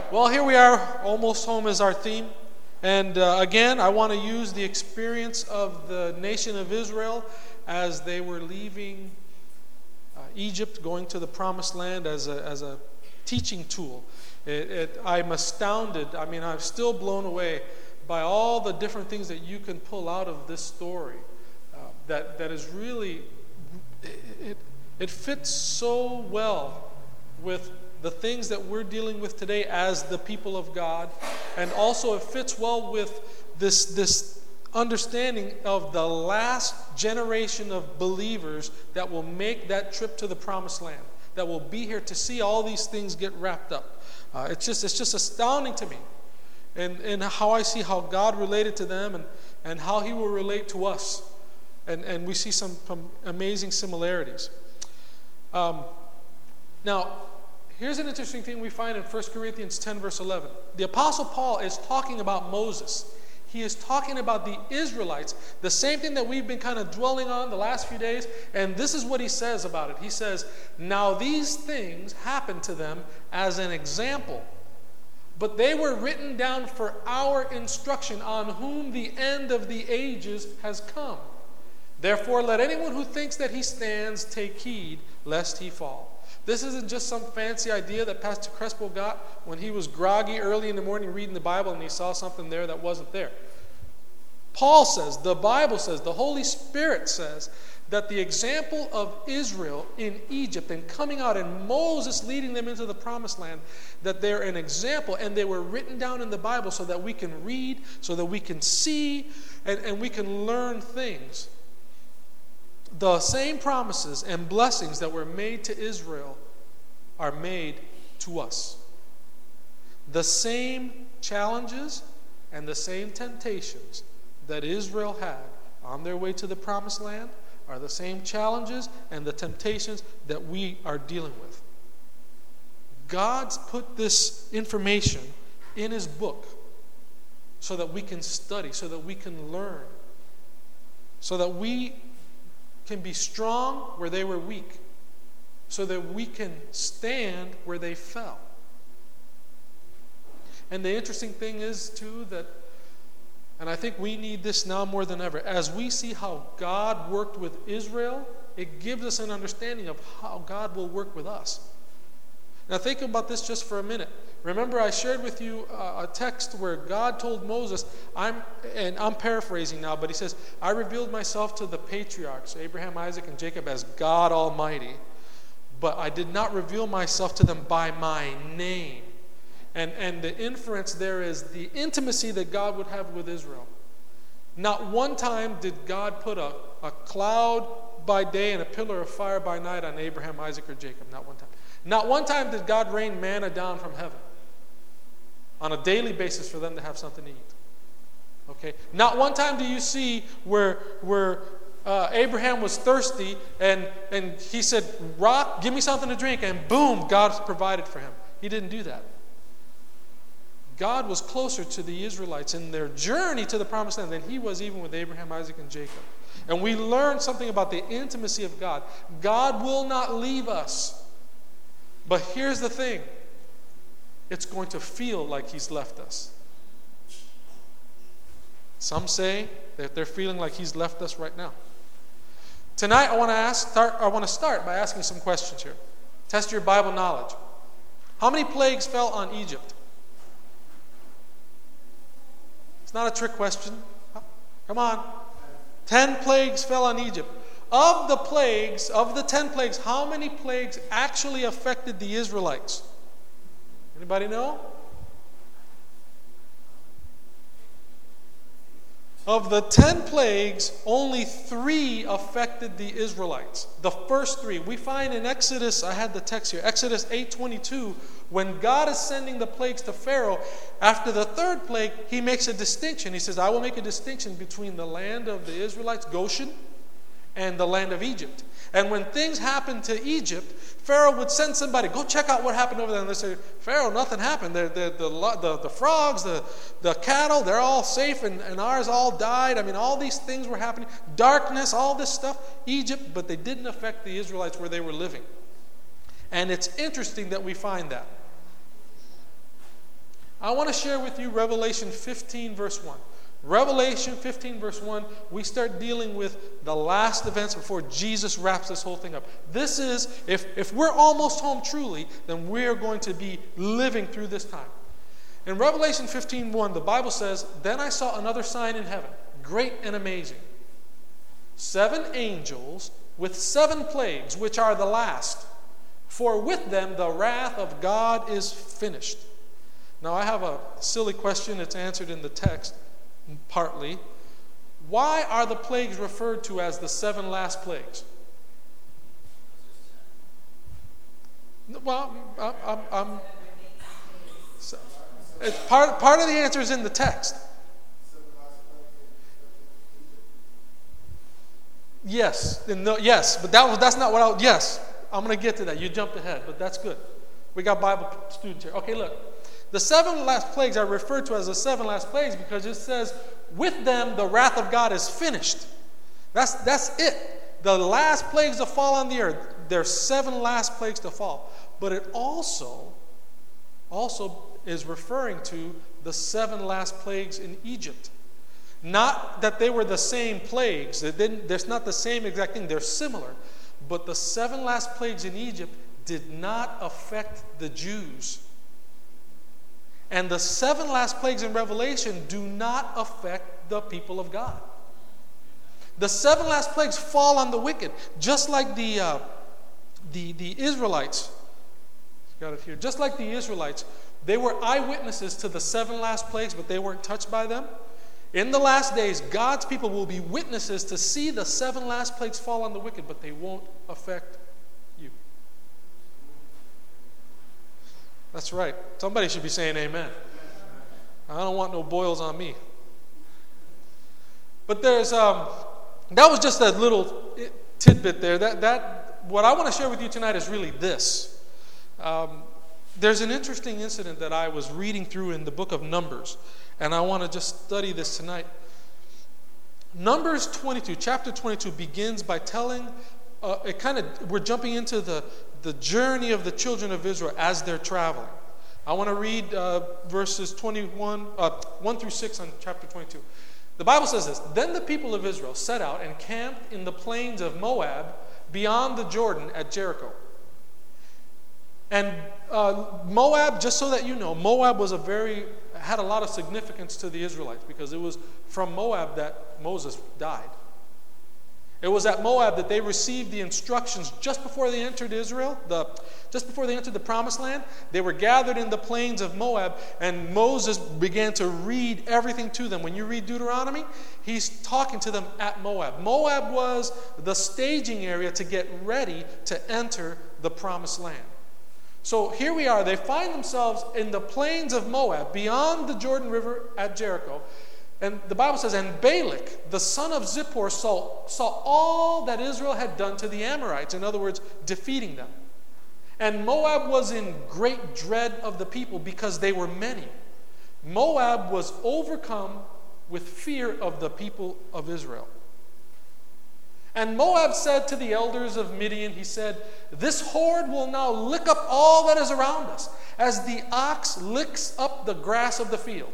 Well, here we are. Almost home is our theme. And again, I want to use the experience of the nation of Israel as they were leaving Egypt, going to the Promised Land as a teaching tool. I'm astounded. I mean, I'm still blown away by all the different things that you can pull out of this story. That is really, it fits so well with the things that we're dealing with today as the people of God, and also it fits well with this understanding of the last generation of believers that will make that trip to the Promised Land, that will be here to see all these things get wrapped up. It's just astounding to me, and how I see how God related to them and how He will relate to us, and we see some amazing similarities. Now, here's an interesting thing we find in 1 Corinthians 10, verse 11. The Apostle Paul is talking about Moses. He is talking about the Israelites, the same thing that we've been kind of dwelling on the last few days, and this is what he says about it. He says, "Now these things happened to them as an example, but they were written down for our instruction, on whom the end of the ages has come. Therefore, let anyone who thinks that he stands take heed, lest he fall." This isn't just some fancy idea that Pastor Crespo got when he was groggy early in the morning reading the Bible and he saw something there that wasn't there. Paul says, the Bible says, the Holy Spirit says that the example of Israel in Egypt and coming out and Moses leading them into the Promised Land, that they're an example, and they were written down in the Bible so that we can read, so that we can see, and we can learn things. The same promises and blessings that were made to Israel are made to us. The same challenges and the same temptations that Israel had on their way to the Promised Land are the same challenges and the temptations that we are dealing with. God's put this information in His book so that we can study, so that we can learn, so that we can be strong where they were weak, so that we can stand where they fell. And the interesting thing is, too, that, and I think we need this now more than ever, as we see how God worked with Israel, it gives us an understanding of how God will work with us. Now think about this just for a minute. Remember, I shared with you a text where God told Moses, I'm paraphrasing now, but He says, "I revealed myself to the patriarchs, Abraham, Isaac, and Jacob, as God Almighty, but I did not reveal myself to them by my name." And the inference there is the intimacy that God would have with Israel. Not one time did God put a cloud by day and a pillar of fire by night on Abraham, Isaac, or Jacob. Not one time. Not one time did God rain manna down from heaven on a daily basis for them to have something to eat. Okay? Not one time do you see where Abraham was thirsty and he said, "Rock, give me something to drink," and boom, God provided for him. He didn't do that. God was closer to the Israelites in their journey to the Promised Land than He was even with Abraham, Isaac, and Jacob. And we learn something about the intimacy of God. God will not leave us. But here's the thing. It's going to feel like He's left us. Some say that they're feeling like He's left us right now. Tonight I want to start by asking some questions here. Test your Bible knowledge. How many plagues fell on Egypt? It's not a trick question. Come on. 10 plagues fell on Egypt. Of the 10 plagues, how many plagues actually affected the Israelites? Anybody know? Of the 10 plagues, only 3 affected the Israelites. The first 3. We find in Exodus, I had the text here, Exodus 8:22, when God is sending the plagues to Pharaoh, after the third plague, He makes a distinction. He says, "I will make a distinction between the land of the Israelites, Goshen, and the land of Egypt." And when things happened to Egypt, Pharaoh would send somebody, "Go check out what happened over there." And they say, "Pharaoh, nothing happened. The frogs, the cattle, they're all safe, and ours all died. I mean, all these things were happening. Darkness, all this stuff. Egypt," but they didn't affect the Israelites where they were living. And it's interesting that we find that. I want to share with you Revelation 15, verse 1. Revelation 15, verse 1, we start dealing with the last events before Jesus wraps this whole thing up. This is, if we're almost home truly, then we're going to be living through this time. In Revelation 15:1, the Bible says, "Then I saw another sign in heaven, great and amazing. 7 angels with 7 plagues, which are the last. For with them the wrath of God is finished." Now I have a silly question. It's answered in the text, partly. Why are the plagues referred to as the 7 last plagues? Well, it's part of the answer is in the text. Yes, yes, but that's not what yes, I'm going to get to that. You jumped ahead, but that's good. We got Bible students here. Okay, look. The 7 last plagues are referred to as the 7 last plagues because it says, with them the wrath of God is finished. That's it. The last plagues to fall on the earth. There's 7 last plagues to fall. But it also is referring to the 7 last plagues in Egypt. Not that they were the same plagues. There's not the same exact thing. They're similar. But the 7 last plagues in Egypt did not affect the Jews. And the 7 last plagues in Revelation do not affect the people of God. The 7 last plagues fall on the wicked, just like the Israelites. Got it here. Just like the Israelites, they were eyewitnesses to the 7 last plagues, but they weren't touched by them. In the last days, God's people will be witnesses to see the 7 last plagues fall on the wicked, but they won't affect you. That's right. Somebody should be saying amen. I don't want no boils on me. But there's that was just a little tidbit there. That what I want to share with you tonight is really this. There's an interesting incident that I was reading through in the book of Numbers, and I want to just study this tonight. Numbers 22, chapter 22 begins by telling we're jumping into the journey of the children of Israel as they're traveling. I want to read verses 1 through 6 on chapter 22. The Bible says this: "Then the people of Israel set out and camped in the plains of Moab beyond the Jordan at Jericho." And Moab, just so that you know, Moab had a lot of significance to the Israelites because it was from Moab that Moses died. It was at Moab that they received the instructions just before they entered Israel, just before they entered the Promised Land. They were gathered in the plains of Moab, and Moses began to read everything to them. When you read Deuteronomy, he's talking to them at Moab. Moab was the staging area to get ready to enter the Promised Land. So here we are. They find themselves in the plains of Moab, beyond the Jordan River at Jericho. And the Bible says, "And Balak, the son of Zippor, saw all that Israel had done to the Amorites," in other words, defeating them. "And Moab was in great dread of the people because they were many." Moab was overcome with fear of the people of Israel. "And Moab said to the elders of Midian," he said, "This horde will now lick up all that is around us, as the ox licks up the grass of the field."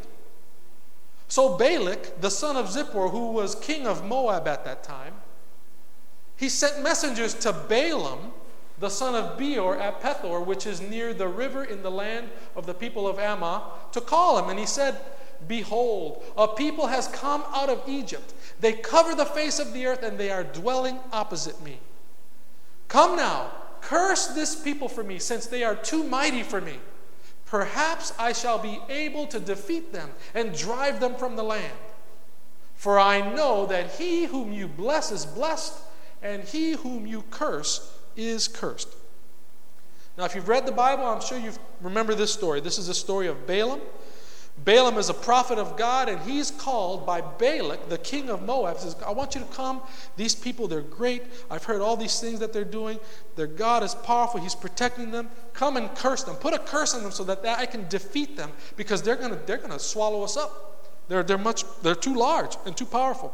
So Balak, the son of Zippor, who was king of Moab at that time, he sent messengers to Balaam, the son of Beor, at Pethor, which is near the river in the land of the people of Ammon, to call him. And he said, "Behold, a people has come out of Egypt. They cover the face of the earth, and they are dwelling opposite me. Come now, curse this people for me, since they are too mighty for me. Perhaps I shall be able to defeat them and drive them from the land. For I know that he whom you bless is blessed, and he whom you curse is cursed." Now, if you've read the Bible, I'm sure you remember this story. This is the story of Balaam. Balaam is a prophet of God, and he's called by Balak, the king of Moab. He says, "I want you to come. These people, they're great. I've heard all these things that they're doing. Their God is powerful. He's protecting them. Come and curse them. Put a curse on them so that I can defeat them, because they're gonna swallow us up. They're too large and too powerful."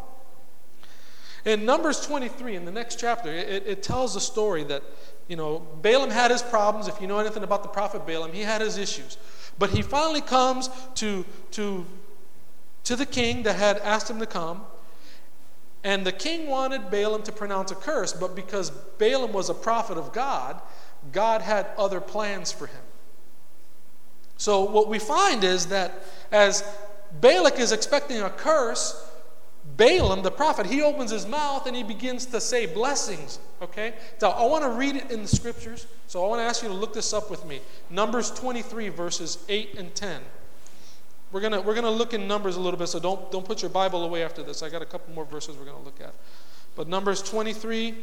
In Numbers 23, in the next chapter, it tells the story that, Balaam had his problems. If you know anything about the prophet Balaam, he had his issues. But he finally comes to the king that had asked him to come. And the king wanted Balaam to pronounce a curse, but because Balaam was a prophet of God, God had other plans for him. So what we find is that as Balak is expecting a curse, Balaam, the prophet, he opens his mouth and he begins to say blessings. Okay? So I want to read it in the scriptures. So I want to ask you to look this up with me. Numbers 23, verses 8 and 10. We're gonna look in Numbers a little bit, so don't put your Bible away after this. I got a couple more verses we're gonna look at. But Numbers 23.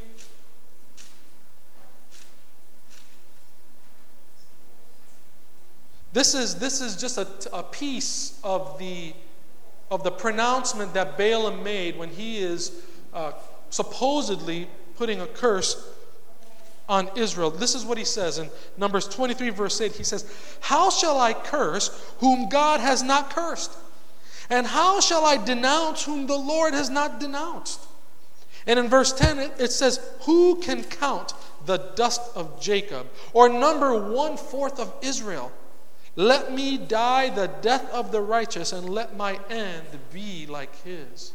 This is just a piece of the pronouncement that Balaam made when he is supposedly putting a curse on Israel. This is what he says in Numbers 23, verse 8. He says, "How shall I curse whom God has not cursed? And how shall I denounce whom the Lord has not denounced?" And in verse 10, it says, "Who can count the dust of Jacob, or number 1/4 of Israel? Let me die the death of the righteous, and let my end be like his."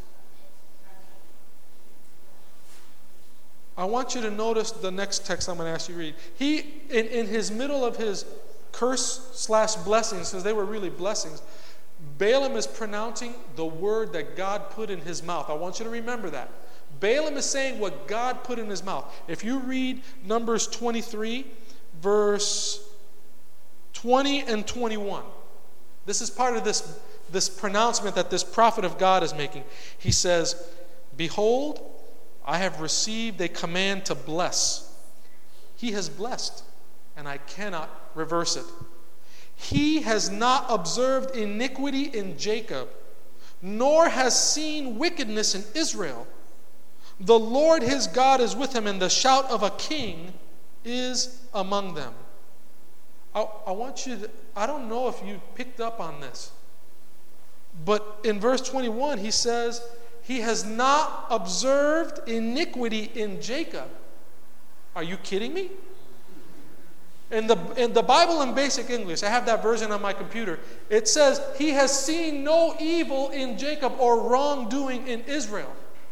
I want you to notice the next text I'm going to ask you to read. He, in his middle of his curse/blessings, because they were really blessings, Balaam is pronouncing the word that God put in his mouth. I want you to remember that. Balaam is saying what God put in his mouth. If you read Numbers 23, verse 20 and 21, this is part of this pronouncement that this prophet of God is making. He says, "Behold, I have received a command to bless. He has blessed, and I cannot reverse it. He has not observed iniquity in Jacob, nor has seen wickedness in Israel. The Lord his God is with him, and the shout of a king is among them." I want you to, I don't know if you picked up on this, but in verse 21 he says, "He has not observed iniquity in Jacob." Are you kidding me? In the Bible in basic English, I have that version on my computer, it says, "He has seen no evil in Jacob or wrongdoing in Israel."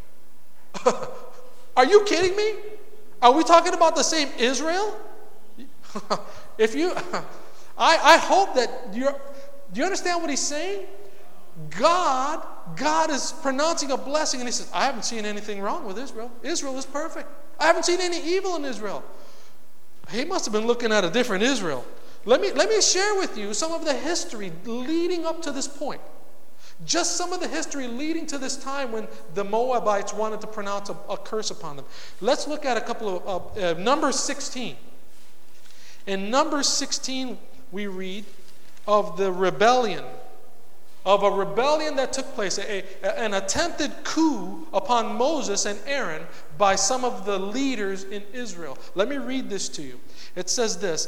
Are you kidding me? Are we talking about the same Israel? If you, I hope that do you understand what he's saying? God is pronouncing a blessing, and he says, "I haven't seen anything wrong with Israel. Israel is perfect. I haven't seen any evil in Israel." He must have been looking at a different Israel. Let me share with you some of the history leading up to this point. Just some of the history leading to this time when the Moabites wanted to pronounce a curse upon them. Let's look at a couple of Numbers 16. In Numbers 16, we read of the rebellion. Of a rebellion that took place, an attempted coup upon Moses and Aaron by some of the leaders in Israel. Let me read this to you. It says this,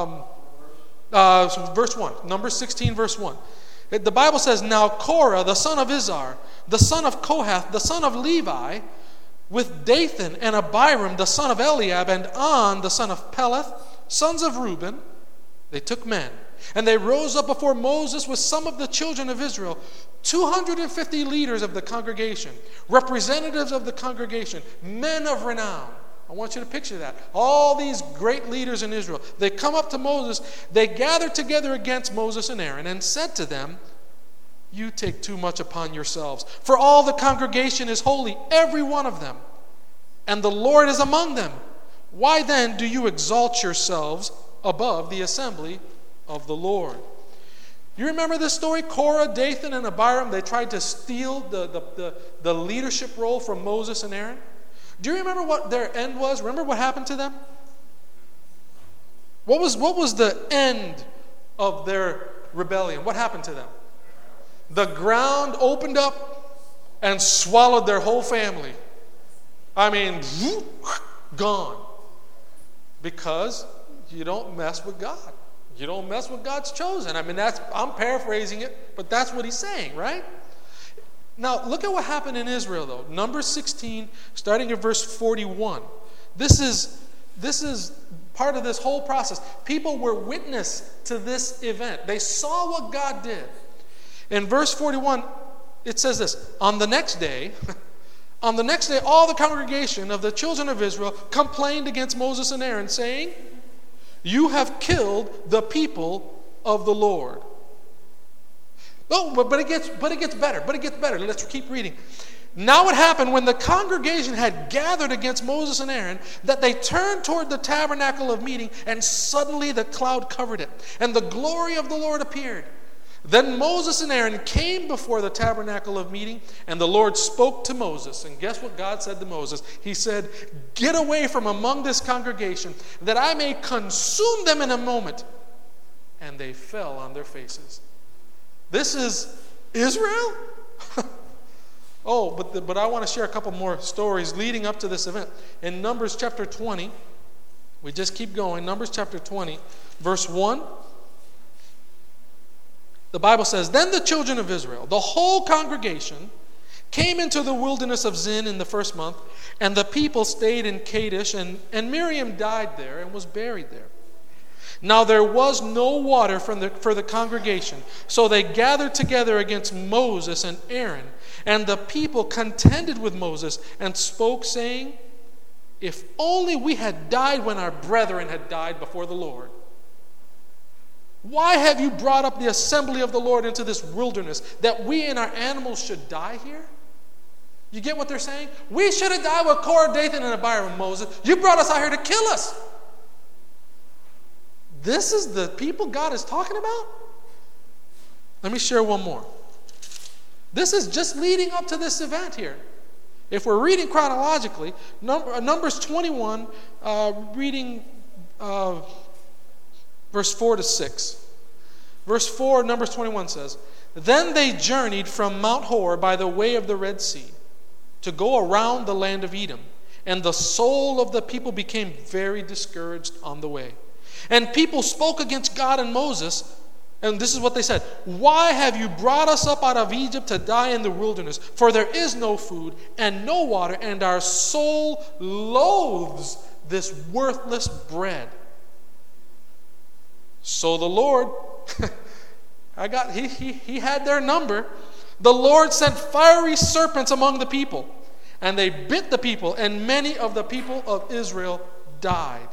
verse 1, Numbers 16, verse 1. The Bible says, "Now Korah, the son of Izhar, the son of Kohath, the son of Levi, with Dathan and Abiram, the son of Eliab, and On, the son of Peleth, sons of Reuben, they took men. And they rose up before Moses with some of the children of Israel, 250 leaders of the congregation, representatives of the congregation, men of renown." I want you to picture that. All these great leaders in Israel. They come up to Moses. They gathered together against Moses and Aaron and said to them, "You take too much upon yourselves, for all the congregation is holy, every one of them, and the Lord is among them. Why then do you exalt yourselves above the assembly of the Lord?" You remember this story? Korah, Dathan, and Abiram, they tried to steal the leadership role from Moses and Aaron. Do you remember what their end was? Remember what happened to them? What was the end of their rebellion? What happened to them? The ground opened up and swallowed their whole family. I mean, gone. Because you don't mess with God. You don't mess with God's chosen. I mean, I'm paraphrasing it, but that's what he's saying, right? Now, look at what happened in Israel, though. Numbers 16, starting at verse 41. This is part of this whole process. People were witness to this event. They saw what God did. In verse 41, it says this, on the next day, all the congregation of the children of Israel complained against Moses and Aaron, saying, you have killed the people of the Lord. Oh, but it gets better. Let's keep reading. Now it happened when the congregation had gathered against Moses and Aaron that they turned toward the tabernacle of meeting, and suddenly the cloud covered it, and the glory of the Lord appeared. Then Moses and Aaron came before the tabernacle of meeting, and the Lord spoke to Moses. And guess what God said to Moses? He said, get away from among this congregation, that I may consume them in a moment. And they fell on their faces. This is Israel? But I want to share a couple more stories leading up to this event. In Numbers chapter 20, we just keep going. Numbers chapter 20, verse 1. The Bible says, then the children of Israel, the whole congregation, came into the wilderness of Zin in the first month, and the people stayed in Kadesh, and Miriam died there and was buried there. Now there was no water for the congregation, so they gathered together against Moses and Aaron, and the people contended with Moses and spoke, saying, if only we had died when our brethren had died before the Lord. Why have you brought up the assembly of the Lord into this wilderness, that we and our animals should die here? You get what they're saying? We should have died with Korah, Dathan, and Abiram, Moses. You brought us out here to kill us. This is the people God is talking about? Let me share one more. This is just leading up to this event here. If we're reading chronologically, Numbers 21, reading verse 4 to 6. Verse 4, Numbers 21 says, then they journeyed from Mount Hor by the way of the Red Sea to go around the land of Edom. And the soul of the people became very discouraged on the way. And people spoke against God and Moses, and this is what they said, why have you brought us up out of Egypt to die in the wilderness? For there is no food and no water, and our soul loathes this worthless bread. So the Lord, he had their number. The Lord sent fiery serpents among the people, and they bit the people, and many of the people of Israel died.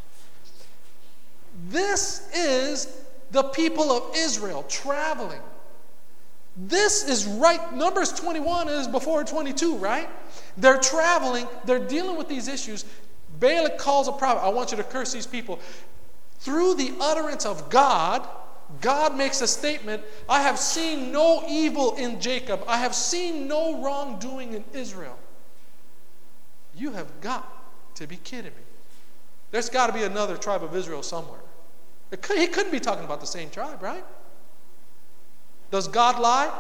This is the people of Israel traveling. This is right. Numbers 21 is before 22, right? They're traveling. They're dealing with these issues. Balak calls a prophet. I want you to curse these people. Through the utterance of God, God makes a statement. I have seen no evil in Jacob. I have seen no wrongdoing in Israel. You have got to be kidding me. There's got to be another tribe of Israel somewhere. He couldn't be talking about the same tribe, right? Does God lie?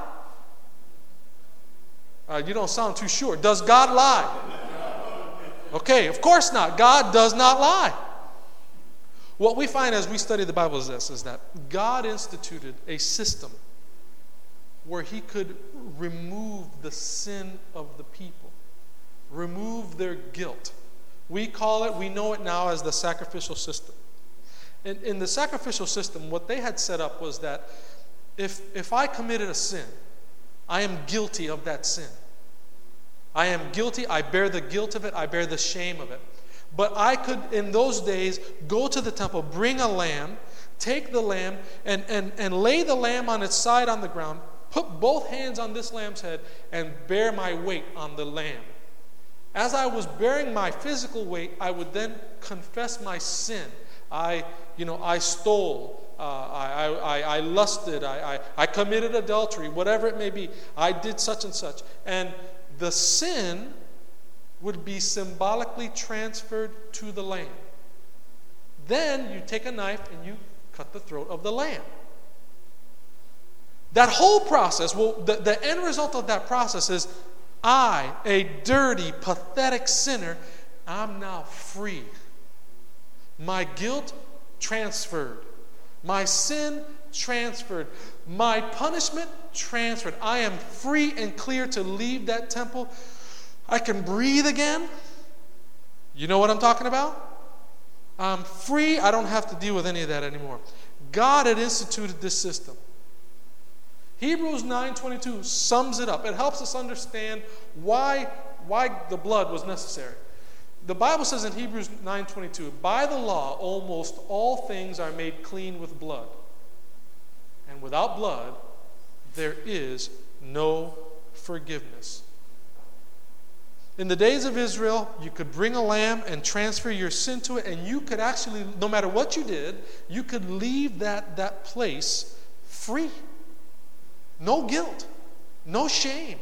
You don't sound too sure. Does God lie? Okay, of course not. God does not lie. What we find as we study the Bible is this, is that God instituted a system where he could remove the sin of the people, remove their guilt. We know it now as the sacrificial system. In the sacrificial system, what they had set up was that if I committed a sin, I am guilty of that sin. I am guilty, I bear the guilt of it, I bear the shame of it. But I could, in those days, go to the temple, bring a lamb, take the lamb, and lay the lamb on its side on the ground, put both hands on this lamb's head, and bear my weight on the lamb. As I was bearing my physical weight, I would then confess my sin. I stole, I lusted, I committed adultery, whatever it may be. I did such and such. And the sin would be symbolically transferred to the lamb. Then you take a knife and you cut the throat of the lamb. That whole process, the end result of that process is I, a dirty, pathetic sinner, I'm now free. My guilt transferred. My sin transferred. My punishment transferred. I am free and clear to leave that temple. I can breathe again. You know what I'm talking about? I'm free. I don't have to deal with any of that anymore. God had instituted this system. Hebrews 9:22 sums it up. It helps us understand why the blood was necessary. The Bible says in Hebrews 9:22, by the law, almost all things are made clean with blood. And without blood, there is no forgiveness. In the days of Israel, you could bring a lamb and transfer your sin to it, and you could actually, no matter what you did, you could leave that place free. No guilt, no shame,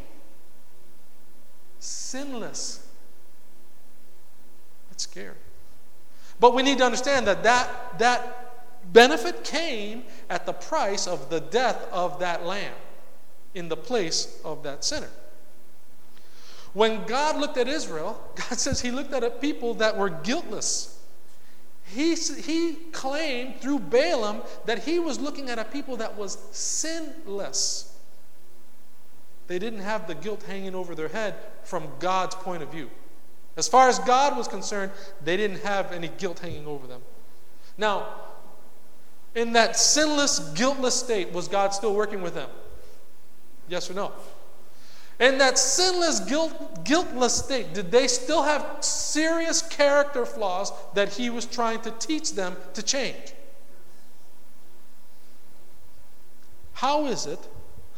sinless. That's scary. But we need to understand that benefit came at the price of the death of that lamb in the place of that sinner. When God looked at Israel, God says he looked at a people that were guiltless. He claimed through Balaam that he was looking at a people that was sinless. They didn't have the guilt hanging over their head from God's point of view. As far as God was concerned, they didn't have any guilt hanging over them. Now, in that sinless, guiltless state, was God still working with them? Yes or no? In that sinless, guiltless state, did they still have serious character flaws that he was trying to teach them to change? How is it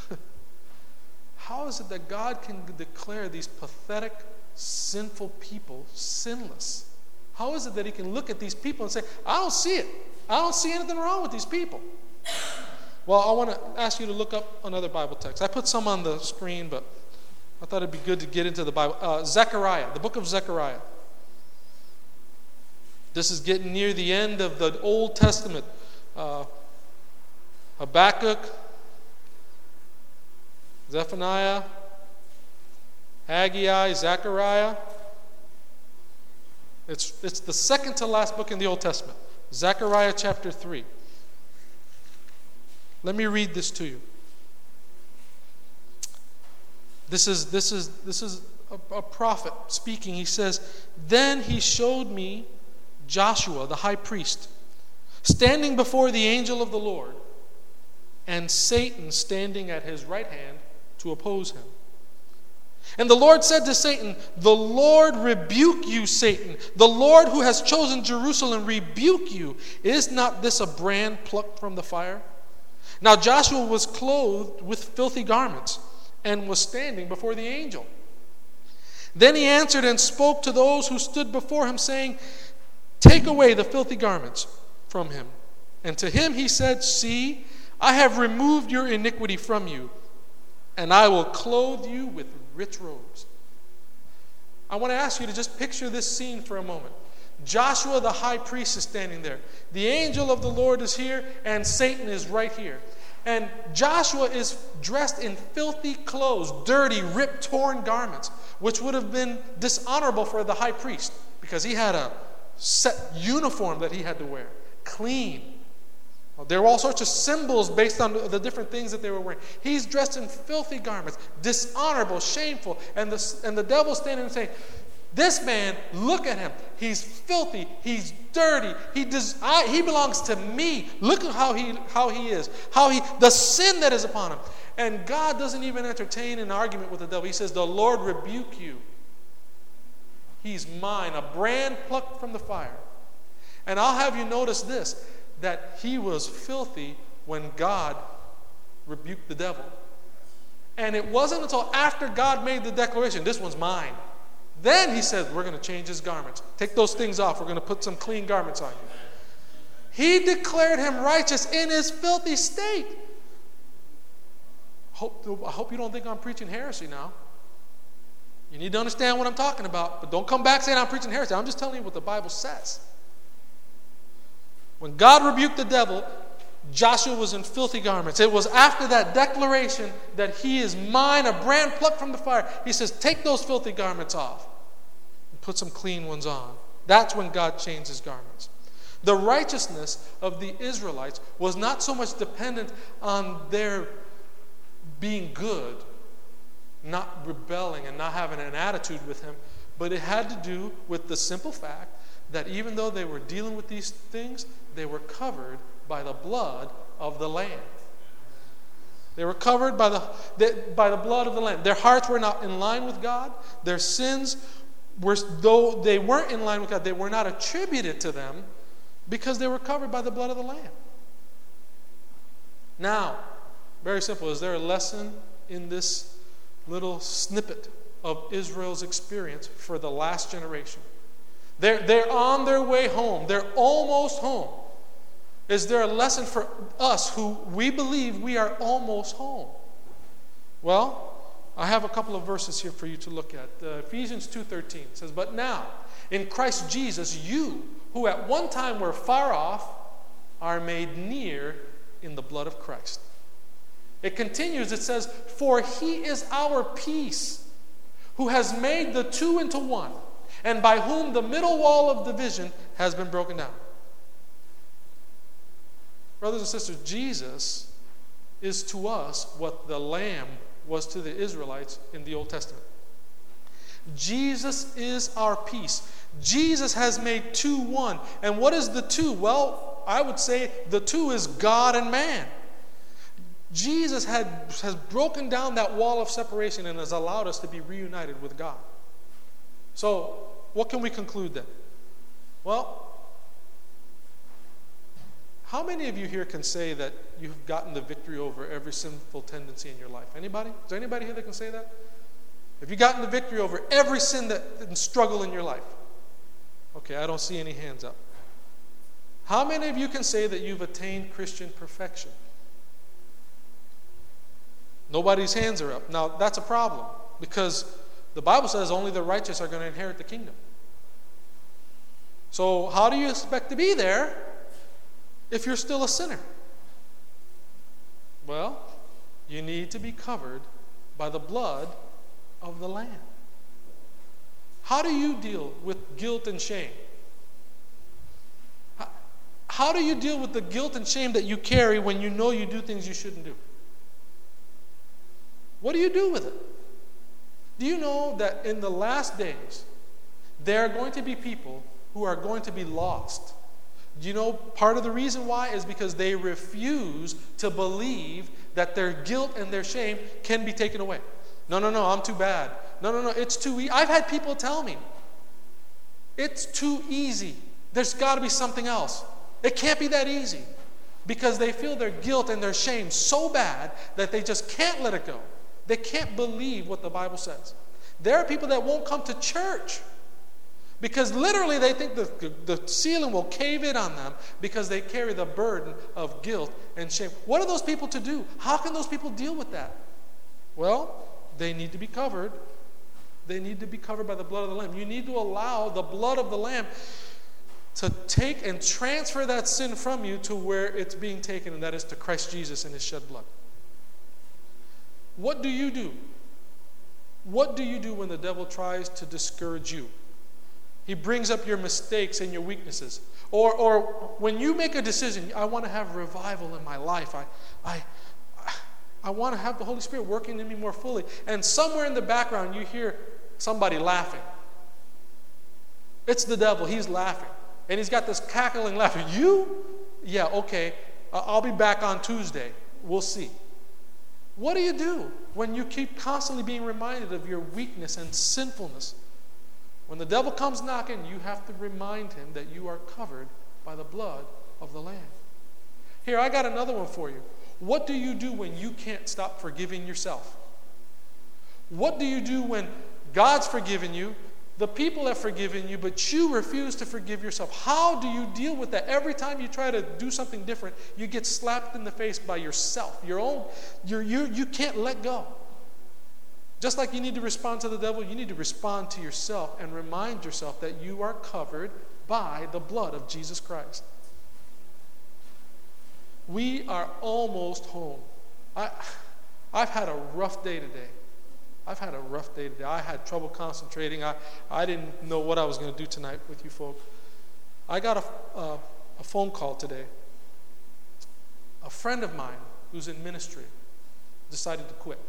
that God can declare these pathetic, sinful people sinless? How is it that he can look at these people and say, I don't see it. I don't see anything wrong with these people? Well, I want to ask you to look up another Bible text. I put some on the screen, but I thought it'd be good to get into the Bible. Zechariah, the book of Zechariah. This is getting near the end of the Old Testament. Habakkuk, Zephaniah, Haggai, Zechariah. It's the second to last book in the Old Testament. Zechariah chapter 3. Let me read this to you. This is a prophet speaking. He says, then he showed me Joshua, the high priest, standing before the angel of the Lord, and Satan standing at his right hand to oppose him. And the Lord said to Satan, the Lord rebuke you, Satan. The Lord who has chosen Jerusalem rebuke you. Is not this a brand plucked from the fire? Now Joshua was clothed with filthy garments and was standing before the angel. Then he answered and spoke to those who stood before him, saying, take away the filthy garments from him. And to him he said, see, I have removed your iniquity from you, and I will clothe you with rich robes. I want to ask you to just picture this scene for a moment. Joshua the high priest is standing there. The angel of the Lord is here, and Satan is right here. And Joshua is dressed in filthy clothes, dirty, ripped, torn garments, which would have been dishonorable for the high priest because he had a set uniform that he had to wear, clean. There were all sorts of symbols based on the different things that they were wearing. He's dressed in filthy garments, dishonorable, shameful, and the devil's standing and saying, this man, look at him. He's filthy. He's dirty. He belongs to me. Look at how he is. The sin that is upon him. And God doesn't even entertain an argument with the devil. He says, the Lord rebuke you. He's mine, a brand plucked from the fire. And I'll have you notice this, that he was filthy when God rebuked the devil. And it wasn't until after God made the declaration, this one's mine. Then he said, we're going to change his garments. Take those things off. We're going to put some clean garments on you. He declared him righteous in his filthy state. I hope you don't think I'm preaching heresy now. You need to understand what I'm talking about. But don't come back saying I'm preaching heresy. I'm just telling you what the Bible says. When God rebuked the devil, Joshua was in filthy garments. It was after that declaration that he is mine, a brand plucked from the fire. He says, take those filthy garments off and put some clean ones on. That's when God changed his garments. The righteousness of the Israelites was not so much dependent on their being good, not rebelling and not having an attitude with him, but it had to do with the simple fact that even though they were dealing with these things, they were covered by the blood of the Lamb. They were covered by the blood of the Lamb. Their hearts were not in line with God. Their sins, though they weren't in line with God, they were not attributed to them because they were covered by the blood of the Lamb. Now, very simple. Is there a lesson in this little snippet of Israel's experience for the last generation? They're on their way home. They're almost home. Is there a lesson for us who we believe we are almost home? Well, I have a couple of verses here for you to look at. Ephesians 2:13 says, "But now, in Christ Jesus, you, who at one time were far off, are made near in the blood of Christ." It continues, it says, "For he is our peace, who has made the two into one, and by whom the middle wall of division has been broken down." Brothers and sisters, Jesus is to us what the Lamb was to the Israelites in the Old Testament. Jesus is our peace. Jesus has made two one. And what is the two? Well, I would say the two is God and man. Jesus has broken down that wall of separation and has allowed us to be reunited with God. So, what can we conclude then? Well, how many of you here can say that you've gotten the victory over every sinful tendency in your life? Anybody? Is there anybody here that can say that? Have you gotten the victory over every sin and struggle in your life? Okay, I don't see any hands up. How many of you can say that you've attained Christian perfection? Nobody's hands are up. Now, that's a problem because the Bible says only the righteous are going to inherit the kingdom. So, how do you expect to be there if you're still a sinner? Well, you need to be covered by the blood of the Lamb. How do you deal with guilt and shame? How do you deal with the guilt and shame that you carry when you know you do things you shouldn't do? What do you do with it? Do you know that in the last days, there are going to be people who are going to be lost? Do you know part of the reason why is because they refuse to believe that their guilt and their shame can be taken away. No, I'm too bad. No, it's too easy. I've had people tell me, it's too easy. There's got to be something else. It can't be that easy. Because they feel their guilt and their shame so bad that they just can't let it go. They can't believe what the Bible says. There are people that won't come to church because literally they think the ceiling will cave in on them because they carry the burden of guilt and shame. What are those people to do? How can those people deal with that? Well, they need to be covered. They need to be covered by the blood of the Lamb. You need to allow the blood of the Lamb to take and transfer that sin from you to where it's being taken, and that is to Christ Jesus and his shed blood. What do you do? What do you do when the devil tries to discourage you? He brings up your mistakes and your weaknesses. Or when you make a decision, I want to have revival in my life. I want to have the Holy Spirit working in me more fully. And somewhere in the background, you hear somebody laughing. It's the devil. He's laughing. And he's got this cackling laugh. You? Yeah, okay. I'll be back on Tuesday. We'll see. What do you do when you keep constantly being reminded of your weakness and sinfulness? When the devil comes knocking, you have to remind him that you are covered by the blood of the Lamb. Here, I got another one for you. What do you do when you can't stop forgiving yourself? What do you do when God's forgiven you, the people have forgiven you, but you refuse to forgive yourself? How do you deal with that? Every time you try to do something different, you get slapped in the face by yourself. You can't let go. Just like you need to respond to the devil, you need to respond to yourself and remind yourself that you are covered by the blood of Jesus Christ. We are almost home. I've had a rough day today. I had trouble concentrating. I didn't know what I was going to do tonight with you folk. I got a phone call today. A friend of mine who's in ministry decided to quit.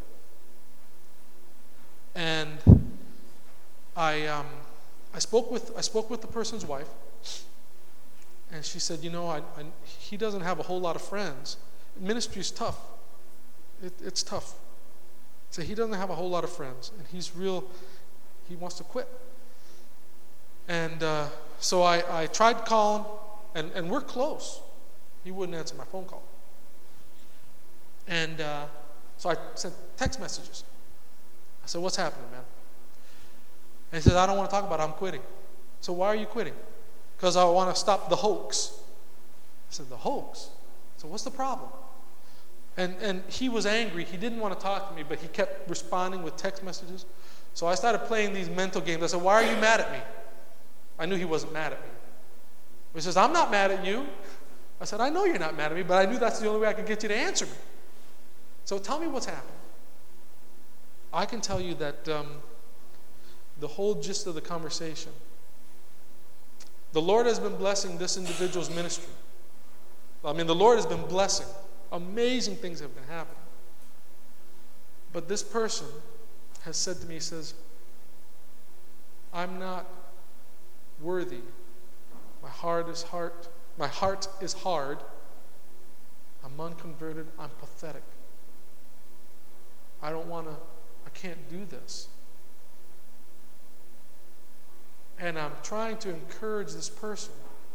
And I spoke with the person's wife, And she said, he doesn't have a whole lot of friends. Ministry is tough. It's tough. So he doesn't have a whole lot of friends, and he wants to quit. And so I tried to call him, and we're close. He wouldn't answer my phone call. And so I sent text messages. I said, what's happening, man? And he said, I don't want to talk about it. I'm quitting. So why are you quitting? Because I want to stop the hoax. I said, the hoax? So what's the problem? And he was angry. He didn't want to talk to me, but he kept responding with text messages. So I started playing these mental games. I said, why are you mad at me? I knew he wasn't mad at me. He says, I'm not mad at you. I said, I know you're not mad at me, but I knew that's the only way I could get you to answer me. So tell me what's happening. I can tell you that the whole gist of the conversation, the Lord has been blessing this individual's ministry. I mean, the Lord has been blessing. Amazing things have been happening. But this person has said to me, he says, I'm not worthy. My heart is hard. I'm unconverted. I'm pathetic. I can't do this. And I'm trying to encourage this person.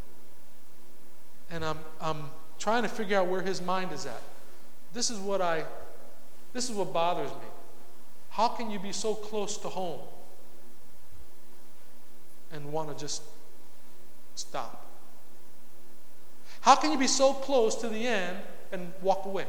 And I'm trying to figure out where his mind is at. This is what bothers me. How can you be so close to home and want to just stop? How can you be so close to the end and walk away?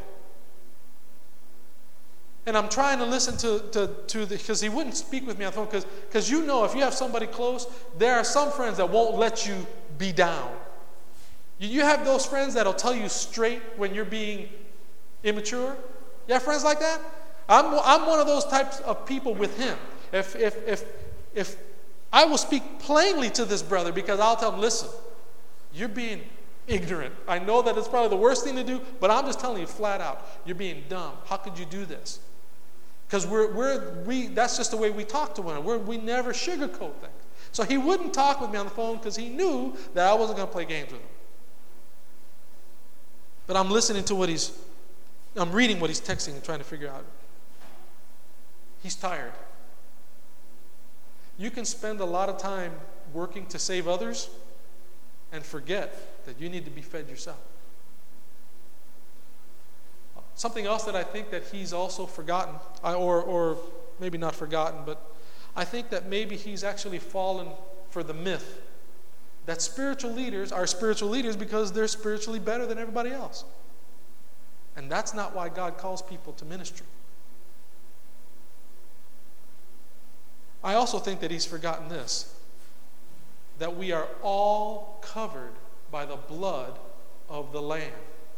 And I'm trying to listen to because he wouldn't speak with me on the phone, because if you have somebody close, there are some friends that won't let you be down. You have those friends that'll tell you straight when you're being immature. You have friends like that? I'm one of those types of people with him. If I will speak plainly to this brother, because I'll tell him, listen, you're being ignorant. I know that it's probably the worst thing to do, but I'm just telling you flat out, you're being dumb. How could you do this? Because that's just the way we talk to one another. We never sugarcoat things. So he wouldn't talk with me on the phone because he knew that I wasn't going to play games with him. But I'm listening to I'm reading what he's texting and trying to figure out. He's tired. You can spend a lot of time working to save others and forget that you need to be fed yourself. Something else that I think that he's also forgotten, or maybe not forgotten, but I think that maybe he's actually fallen for the myth that spiritual leaders are spiritual leaders because they're spiritually better than everybody else. And that's not why God calls people to ministry. I also think that he's forgotten this, that we are all covered by the blood of the Lamb.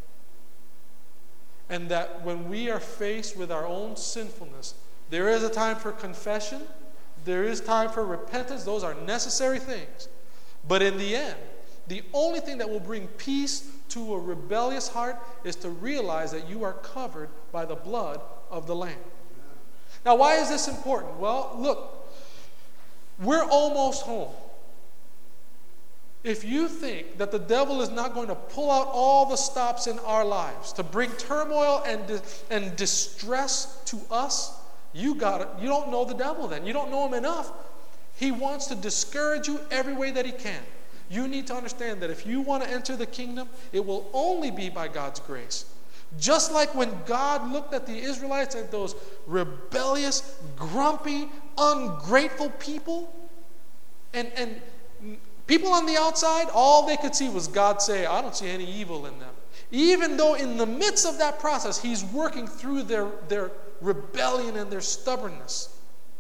And that when we are faced with our own sinfulness, there is a time for confession, there is time for repentance. Those are necessary things. But in the end, the only thing that will bring peace to a rebellious heart is to realize that you are covered by the blood of the Lamb. Now, why is this important? Well, look, we're almost home. If you think that the devil is not going to pull out all the stops in our lives to bring turmoil and distress to us, you don't know the devil then. You don't know him enough. He wants to discourage you every way that he can. You need to understand that if you want to enter the kingdom, it will only be by God's grace. Just like when God looked at the Israelites, at those rebellious, grumpy, ungrateful people, and people on the outside, all they could see was God say, I don't see any evil in them. Even though in the midst of that process, he's working through their rebellion and their stubbornness.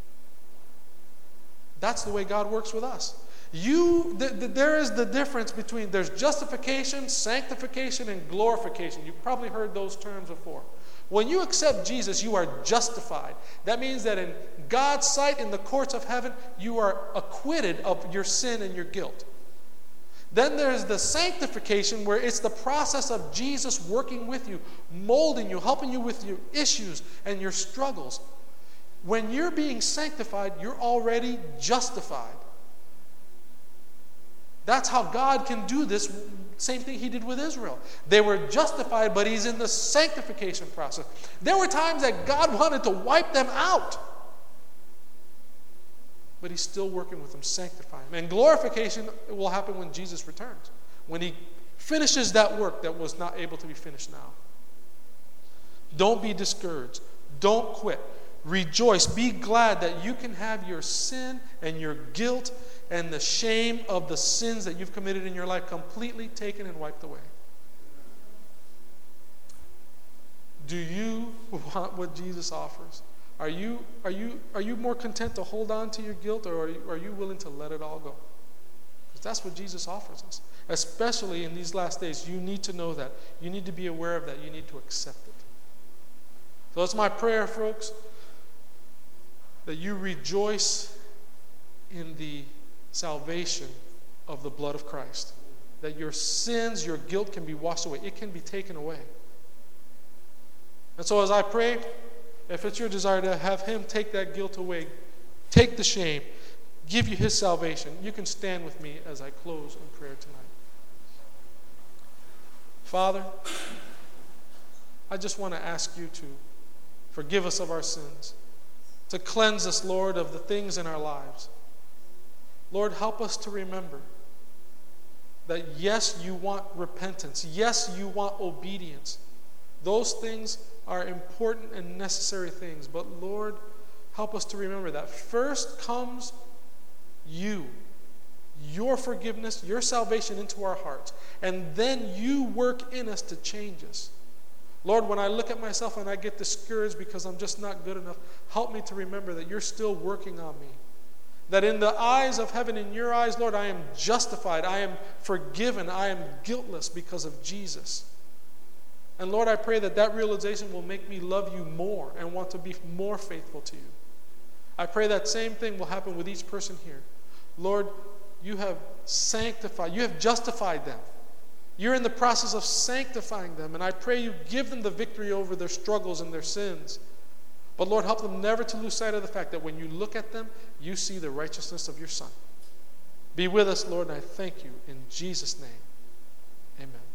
That's the way God works with us. There is the difference between, there's justification, sanctification, and glorification. You've probably heard those terms before. When you accept Jesus, you are justified. That means that in God's sight, in the courts of heaven, you are acquitted of your sin and your guilt. Then there's the sanctification, where it's the process of Jesus working with you, molding you, helping you with your issues and your struggles. When you're being sanctified, you're already justified. That's how God can do this same thing he did with Israel. They were justified, but he's in the sanctification process. There were times that God wanted to wipe them out, but he's still working with them, sanctifying them. And glorification will happen when Jesus returns, when he finishes that work that was not able to be finished now. Don't be discouraged. Don't quit. Rejoice. Be glad that you can have your sin and your guilt and the shame of the sins that you've committed in your life completely taken and wiped away. Do you want what Jesus offers? Are you more content to hold on to your guilt, or are you willing to let it all go? Because that's what Jesus offers us. Especially in these last days, you need to know that. You need to be aware of that. You need to accept it. So it's my prayer, folks, that you rejoice in the salvation of the blood of Christ. That your sins, your guilt can be washed away. It can be taken away. And so as I pray, if it's your desire to have him take that guilt away, take the shame, give you his salvation, you can stand with me as I close in prayer tonight. Father, I just want to ask you to forgive us of our sins, to cleanse us, Lord, of the things in our lives. Lord, help us to remember that yes, you want repentance. Yes, you want obedience. Those things are important and necessary things. But Lord, help us to remember that first comes you, your forgiveness, your salvation into our hearts. And then you work in us to change us. Lord, when I look at myself and I get discouraged because I'm just not good enough, help me to remember that you're still working on me. That in the eyes of heaven, in your eyes, Lord, I am justified, I am forgiven, I am guiltless because of Jesus. And Lord, I pray that that realization will make me love you more and want to be more faithful to you. I pray that same thing will happen with each person here. Lord, you have sanctified, you have justified them. You're in the process of sanctifying them, and I pray you give them the victory over their struggles and their sins. But Lord, help them never to lose sight of the fact that when you look at them, you see the righteousness of your Son. Be with us, Lord, and I thank you in Jesus' name. Amen.